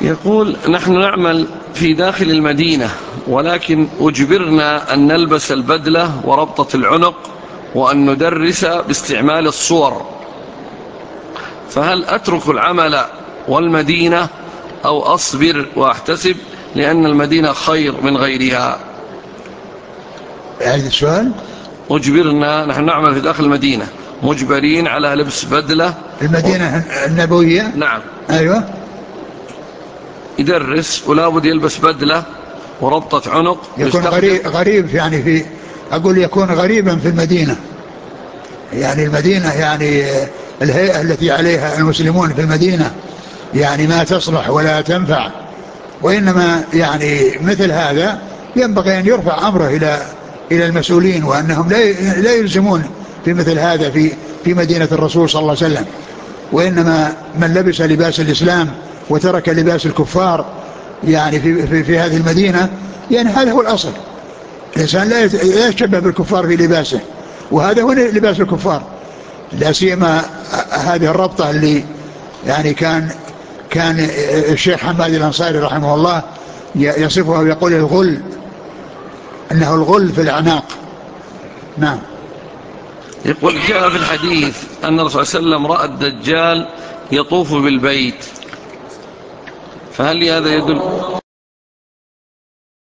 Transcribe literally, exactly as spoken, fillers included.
يقول: نحن نعمل في داخل المدينة، ولكن أجبرنا أن نلبس البدلة وربطة العنق وأن ندرس باستعمال الصور، فهل أترك العمل والمدينة أو أصبر وأحتسب لأن المدينة خير من غيرها؟ هذا السؤال. أجبرنا، نحن نعمل في داخل المدينة، مجبرين على لبس بدلة. المدينة النبوية. نعم. أيوة. يدرس ولا بد يلبس بدلة وربطة عنق. يكون غريب, غريب يعني في أقول يكون غريبا في المدينة، يعني المدينة يعني الهيئة التي عليها المسلمون في المدينة يعني ما تصلح ولا تنفع، وإنما يعني مثل هذا ينبغي أن يرفع أمره إلى إلى المسؤولين، وأنهم لا لا يلزمون في مثل هذا في في مدينة الرسول صلى الله عليه وسلم، وإنما من لبس لباس الإسلام وترك لباس الكفار يعني في في, في هذه المدينة، يعني هذا هو الأصل. الإنسان لا يتشبه بالكفار في لباسه، وهذا هو لباس الكفار، لا سيما هذه الربطة اللي يعني كان كان الشيخ حماد الأنصاري رحمه الله يصفها ويقول الغل، أنه الغل في الأعناق. نعم. يقول: جاء في الحديث أن الرسول صلى الله عليه وسلم رأى الدجال يطوف بالبيت، فهل هذا يدل